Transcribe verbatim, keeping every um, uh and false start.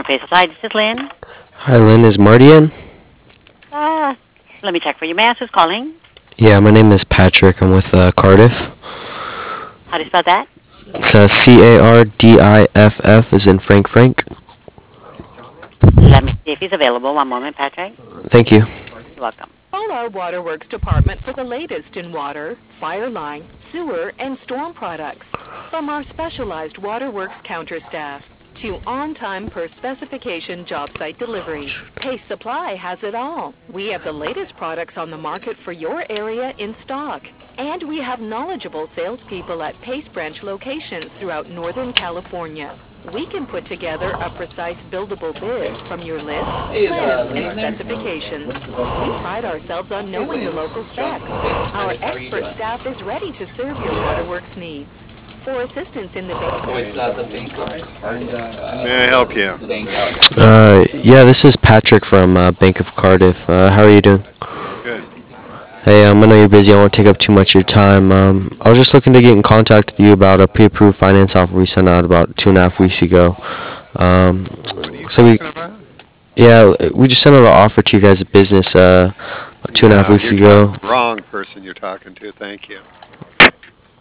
Pace Supply. This is Lynn. Hi, Lynn. Is Marty in? Uh, let me check for you. May I ask who's calling? Yeah, my name is Patrick. I'm with uh, Cardiff. How do you spell that? It's uh, C A R D I F F as in Frank Frank. Let me see if he's available. One moment, Patrick. Thank you. You're welcome. Call our Waterworks department for the latest in water, fire line, sewer, and storm products. From our specialized Waterworks counter staff to on-time per specification job site delivery, Pace Supply has it all. We have the latest products on the market for your area in stock. And we have knowledgeable salespeople at Pace branch locations throughout Northern California. We can put together a precise buildable bid from your list, plans, and specifications. We pride ourselves on knowing the local specs. Our expert staff is ready to serve your Waterworks needs. For assistance in the May I help you? Uh, yeah, this is Patrick from uh, Bank of Cardiff. Uh, how are you doing? Good. Hey, um, I know you're busy. I won't take up too much of your time. Um, I was just looking to get in contact with you about a pre-approved finance offer we sent out about two and a half weeks ago. Um, What are you so we, talking about? yeah, we just sent out an offer to you guys at business uh, two and a half No, weeks you're ago. talking- Wrong person you're talking to. Thank you.